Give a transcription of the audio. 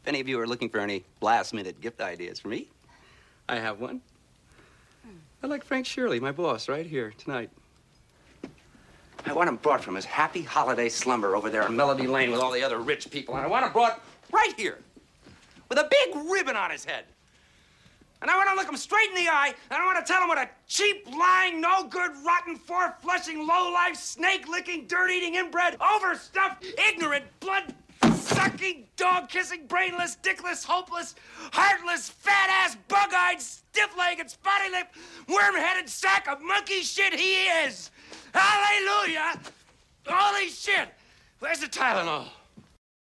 If any of you are looking for any last-minute gift ideas for me, I have one. I'd like Frank Shirley, my boss, right here tonight. I want him brought from his happy holiday slumber over there in Melody Lane with all the other rich people, and I want him brought right here with a big ribbon on his head. And I want to look him straight in the eye, and I want to tell him what a cheap, lying, no-good, rotten, four-flushing, low-life, snake-licking, dirt-eating, inbred, overstuffed, ignorant, blood-sucking, dog-kissing, brainless, dickless, hopeless, heartless, fat-ass, bug-eyed, stiff-legged, spotty-lipped, worm-headed sack of monkey shit he is. Hallelujah! Holy shit! Where's the Tylenol?